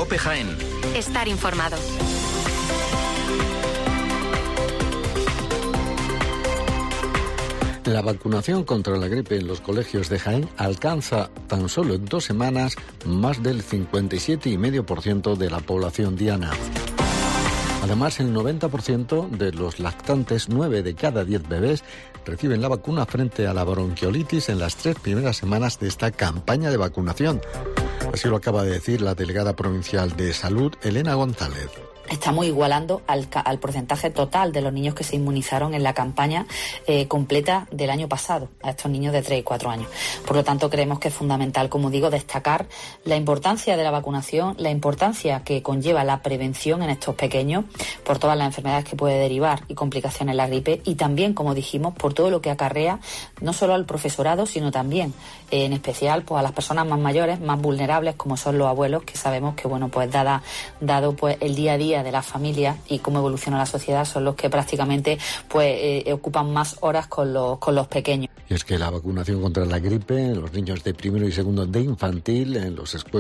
COPE Jaén. Estar informado. La vacunación contra la gripe en los colegios de Jaén alcanza tan solo en 2 semanas más del 57,5% de la población diana. Además, el 90% de los lactantes, 9 de cada 10 bebés, reciben la vacuna frente a la bronquiolitis en las 3 primeras semanas de esta campaña de vacunación. Así lo acaba de decir la delegada provincial de Salud, Elena González. Estamos igualando al porcentaje total de los niños que se inmunizaron en la campaña completa del año pasado, a estos niños de 3 y 4 años. Por lo tanto, creemos que es fundamental, como digo, destacar la importancia de la vacunación, la importancia que conlleva la prevención en estos pequeños por todas las enfermedades que puede derivar y complicaciones en la gripe, y también, como dijimos, por todo lo que acarrea no solo al profesorado, sino también, en especial, pues a las personas más mayores, más vulnerables, como son los abuelos, que sabemos que, bueno, pues dado pues el día a día de las familias y cómo evoluciona la sociedad, son los que prácticamente pues ocupan más horas con los pequeños. Y es que la vacunación contra la gripe en los niños de primero y segundo de infantil en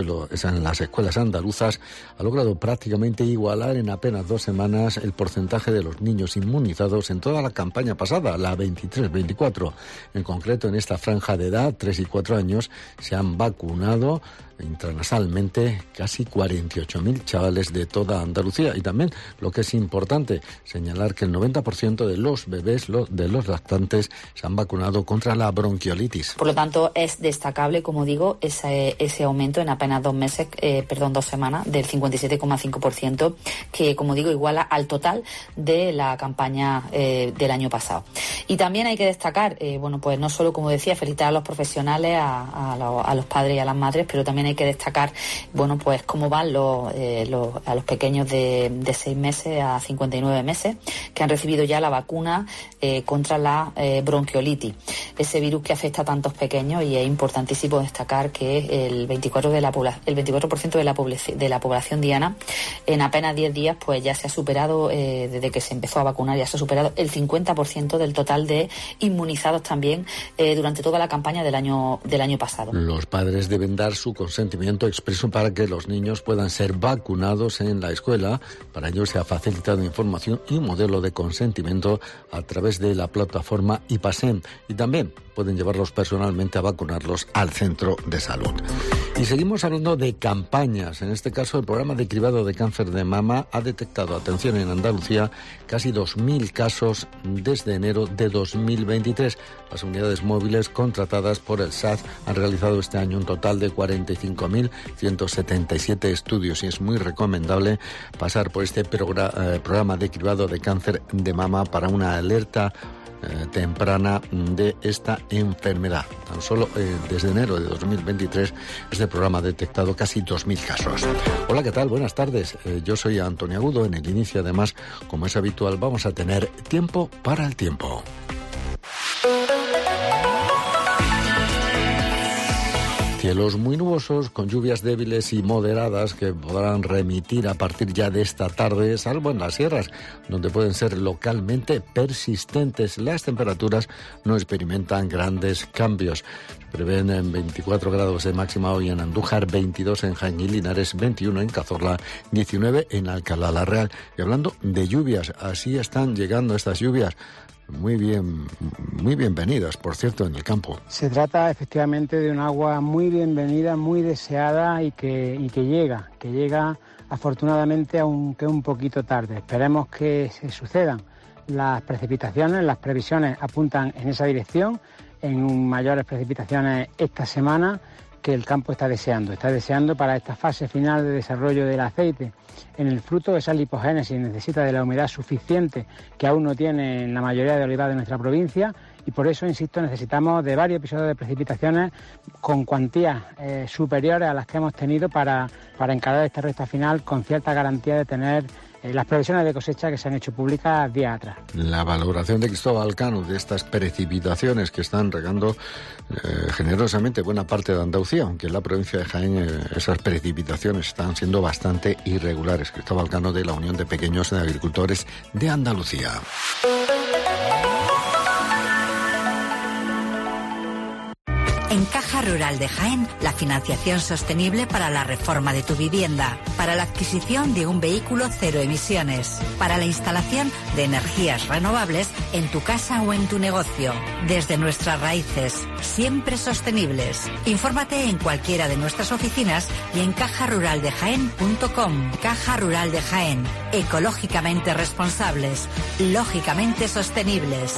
las escuelas andaluzas ha logrado prácticamente igualar en apenas 2 semanas el porcentaje de los niños inmunizados en toda la campaña pasada, la 23-24. En concreto, en esta franja de edad, 3 y 4 años, se han vacunado intranasalmente casi 48.000 chavales de toda Andalucía. Y también, lo que es importante, señalar que el 90% de los bebés, de los lactantes, se han vacunado contra la bronquiolitis. Por lo tanto, es destacable, como digo, ese aumento en apenas 2 semanas, del 57,5%, que, como digo, iguala al total de la campaña del año pasado. Y también hay que destacar, pues no solo, como decía, felicitar a los profesionales, a los padres y a las madres, pero también hay que destacar, pues cómo van a los pequeños de 6 meses a 59 meses, que han recibido ya la vacuna contra la bronquiolitis, ese virus que afecta a tantos pequeños, y es importantísimo destacar que el 24% de la población diana, en apenas 10 días, pues ya se ha superado, desde que se empezó a vacunar, ya se ha superado el 50% del total de inmunizados también durante toda la campaña del año pasado. Los padres deben dar su consentimiento expreso para que los niños puedan ser vacunados en la escuela. Para ello se ha facilitado información y un modelo de consentimiento a través de la plataforma IPASEM, y también pueden llevarlos personalmente a vacunarlos al centro de salud. Y seguimos hablando de campañas. En este caso, el programa de cribado de cáncer de mama ha detectado, atención, en Andalucía, casi 2.000 casos desde enero de 2023. Las unidades móviles contratadas por el SAD han realizado este año un total de 45.177 estudios, y es muy recomendable pasar por este programa de cribado de cáncer de mama para una alerta temprana de esta enfermedad. Tan solo desde enero de 2023 este programa ha detectado casi 2.000 casos. Hola, ¿qué tal? Buenas tardes. Yo soy Antonio Agudo. En el inicio, además, como es habitual, vamos a tener tiempo para el tiempo. Cielos muy nubosos, con lluvias débiles y moderadas que podrán remitir a partir ya de esta tarde, salvo en las sierras, donde pueden ser localmente persistentes. Las temperaturas no experimentan grandes cambios. Prevén en 24 grados de máxima hoy en Andújar, 22 en Jaén y Linares, 21 en Cazorla, 19 en Alcalá la Real. Y hablando de lluvias, así están llegando estas lluvias. Muy bienvenidas, por cierto, en el campo. Se trata efectivamente de un agua muy bienvenida, muy deseada, y que llega afortunadamente, aunque un poquito tarde. Esperemos que se sucedan las precipitaciones. Las previsiones apuntan en esa dirección, en mayores precipitaciones esta semana, que el campo está deseando para esta fase final de desarrollo del aceite. En el fruto, esa lipogénesis necesita de la humedad suficiente, que aún no tiene en la mayoría de olivares de nuestra provincia, y por eso, insisto, necesitamos de varios episodios de precipitaciones con cuantías superiores a las que hemos tenido para encarar esta recta final con cierta garantía de tener las previsiones de cosecha que se han hecho públicas días atrás. La valoración de Cristóbal Cano de estas precipitaciones que están regando generosamente buena parte de Andalucía, aunque en la provincia de Jaén esas precipitaciones están siendo bastante irregulares. Cristóbal Cano, de la Unión de Pequeños Agricultores de Andalucía. En Caja Rural de Jaén la financiación sostenible para la reforma de tu vivienda, para la adquisición de un vehículo cero emisiones, para la instalación de energías renovables en tu casa o en tu negocio. Desde nuestras raíces, siempre sostenibles. Infórmate en cualquiera de nuestras oficinas y en cajaruraldejaén.com. Caja Rural de Jaén. Ecológicamente responsables, lógicamente sostenibles.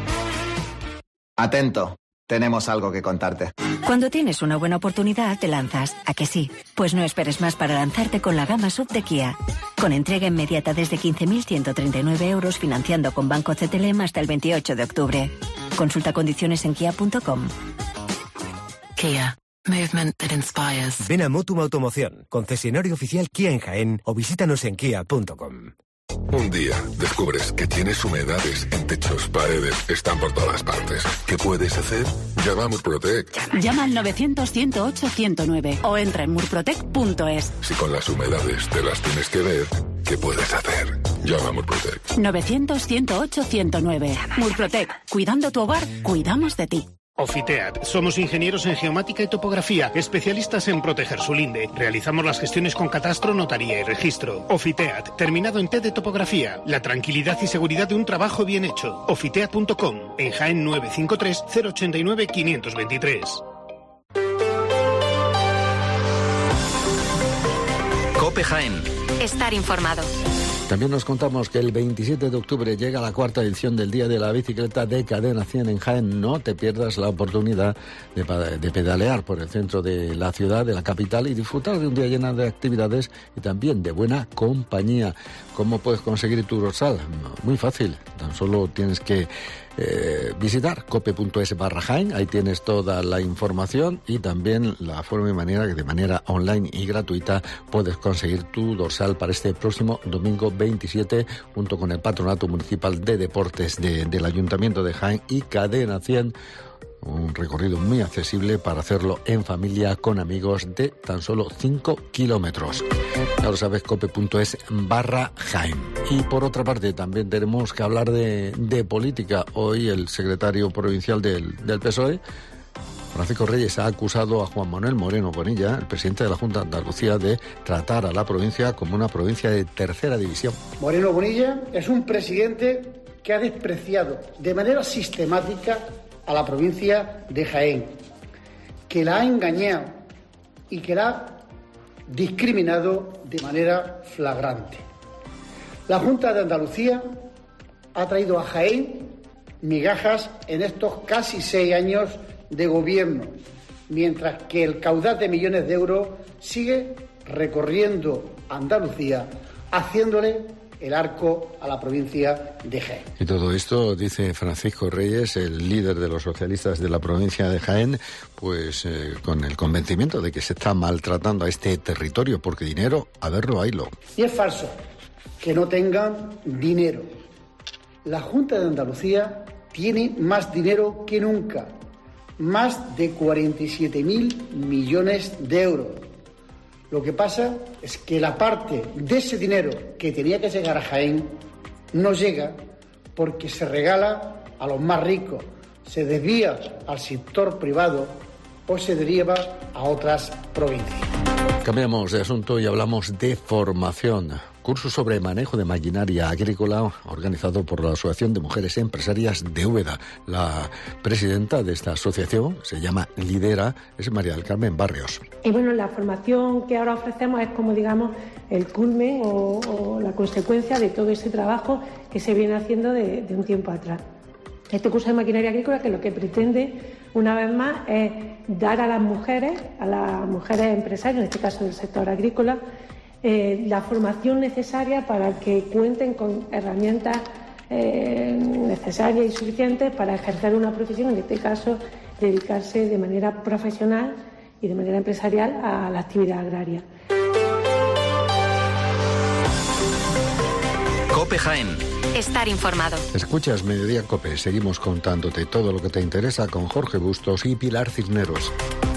Atento, tenemos algo que contarte. Cuando tienes una buena oportunidad, te lanzas. ¿A que sí? Pues no esperes más para lanzarte con la gama SUV de Kia. Con entrega inmediata desde 15.139 euros, financiando con Banco CTLM hasta el 28 de octubre. Consulta condiciones en kia.com. Kia. Movement that inspires. Ven a Motum Automoción, concesionario oficial Kia en Jaén, o visítanos en kia.com. Un día descubres que tienes humedades en techos, paredes, están por todas partes. ¿Qué puedes hacer? Llama a Murprotec. Llama al 900-108-109 o entra en murprotec.es. Si con las humedades te las tienes que ver, ¿qué puedes hacer? Llama a Murprotec. 900-108-109. Murprotec. Cuidando tu hogar, cuidamos de ti. Ofiteat. Somos ingenieros en geomática y topografía, especialistas en proteger su linde. Realizamos las gestiones con catastro, notaría y registro. Ofiteat, terminado en T de topografía. La tranquilidad y seguridad de un trabajo bien hecho. Ofiteat.com. En Jaén 953 089 523. COPE Jaén. Estar informado. También nos contamos que el 27 de octubre llega la cuarta edición del Día de la Bicicleta de Cadena 100 en Jaén. No te pierdas la oportunidad de pedalear por el centro de la ciudad, de la capital, y disfrutar de un día lleno de actividades y también de buena compañía. ¿Cómo puedes conseguir tu dorsal? Muy fácil, tan solo tienes que visitar cope.es/Jaén. Ahí tienes toda la información y también la forma y manera que de manera online y gratuita puedes conseguir tu dorsal para este próximo domingo 27, junto con el Patronato Municipal de Deportes del Ayuntamiento de Jaén y Cadena 100. Un recorrido muy accesible para hacerlo en familia, con amigos, de tan solo 5 kilómetros. Ya lo sabes, cope.es/Jaén. Y por otra parte, también tenemos que hablar de política. Hoy el secretario provincial del PSOE, Francisco Reyes, ha acusado a Juan Manuel Moreno Bonilla, el presidente de la Junta de Andalucía, de tratar a la provincia como una provincia de tercera división. Moreno Bonilla es un presidente que ha despreciado de manera sistemática a la provincia de Jaén, que la ha engañado y que la ha discriminado de manera flagrante. La Junta de Andalucía ha traído a Jaén migajas en estos casi 6 años de gobierno, mientras que el caudal de millones de euros sigue recorriendo Andalucía, haciéndole el arco a la provincia de Jaén. Y todo esto, dice Francisco Reyes, el líder de los socialistas de la provincia de Jaén, pues con el convencimiento de que se está maltratando a este territorio, porque dinero, a verlo, haylo. Y es falso que no tengan dinero. La Junta de Andalucía tiene más dinero que nunca, más de 47.000 millones de euros. Lo que pasa es que la parte de ese dinero que tenía que llegar a Jaén no llega, porque se regala a los más ricos, se desvía al sector privado o se deriva a otras provincias. Cambiamos de asunto y hablamos de formación. Curso sobre manejo de maquinaria agrícola organizado por la Asociación de Mujeres Empresarias de Úbeda. La presidenta de esta asociación se llama Lidera, es María del Carmen Barrios. Y bueno, la formación que ahora ofrecemos es como, digamos, el culmen o la consecuencia de todo ese trabajo que se viene haciendo de un tiempo atrás. Este curso de maquinaria agrícola, que lo que pretende, una vez más, es dar a las mujeres empresarias, en este caso del sector agrícola, la formación necesaria para que cuenten con herramientas necesarias y suficientes para ejercer una profesión, en este caso dedicarse de manera profesional y de manera empresarial a la actividad agraria. COPE Jaén. Estar informado. Escuchas Mediodía COPE. Seguimos contándote todo lo que te interesa con Jorge Bustos y Pilar Cisneros.